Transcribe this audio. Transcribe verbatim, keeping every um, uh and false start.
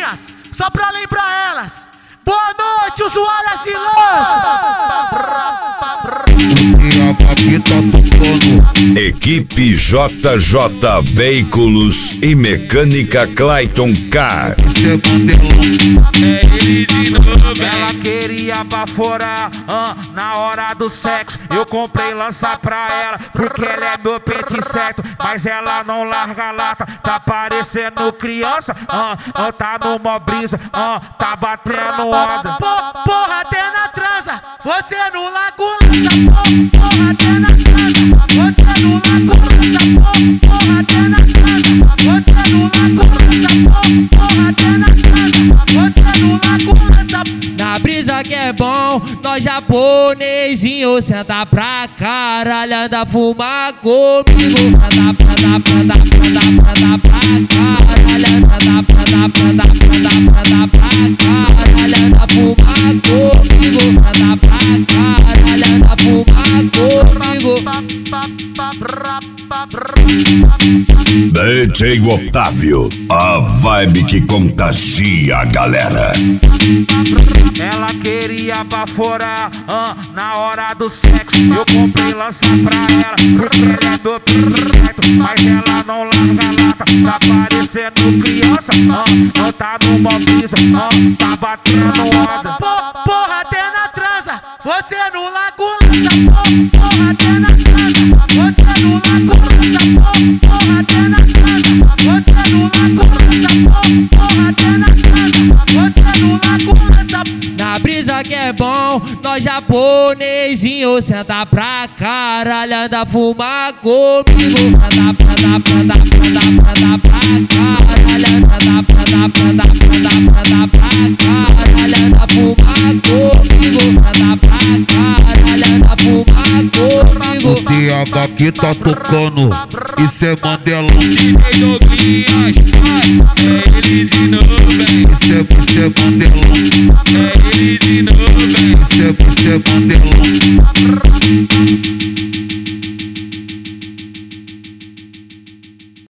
novinhas, só pra lembrar elas. Boa noite, usuárias e lãs. Equipe J J Veículos e Mecânica Clayton Car. É ele de novo, ela queria baforar ah, na hora do sexo. Eu comprei lança pra ela, porque ela é meu pente certo. Mas ela não larga a lata, tá parecendo criança. ah, ah, Tá numa brisa, ah, tá batendo onda. Porra, até na transa, você no lago lança. Porra, até na transa, você no lago lança. Porra, até na transa, você no lago lança. Porra, até na transa, você no lago lança. Na brisa que é bom, nós japonesinho senta pra caralho, anda fumar comigo. Senta pra dar, pra dar, pra dar, pra dar pra caralho, senta pra dar, pra dar, pra dar, pra dar pra caralho, anda fumar comigo. Senta pra caralho, anda fumar comigo. D J Otávio, a vibe que contagia a galera. Ela queria baforar ah, na hora do sexo. Eu comprei lança pra ela, porque ela é meu pente certo. Mas ela não larga a lata, tá parecendo criança. ah, Tá numa brisa, ah, tá batendo onda. Porra, até na transa, você no lago lança. Porra, até na transa, você no lago lança. Porra, até na transa, você no lago lança. Porra, até na transa, você no lago lança. Na brisa que é bom, nós japonesinho senta pra caralho, anda fumar comigo. Senta pra dar, pra dar, pra dar, pra dar pra caralho, senta pra dar, pra dar, pra dar, pra dar pra caralho, anda fumar comigo. Senta pra caralho, anda fumar comigo. O D H que tá tocando, isso é Mandela. D J Douglas, é ele de novo, Isso é, isso é Mandela. é ele de novo, Isso é, isso é Mandela.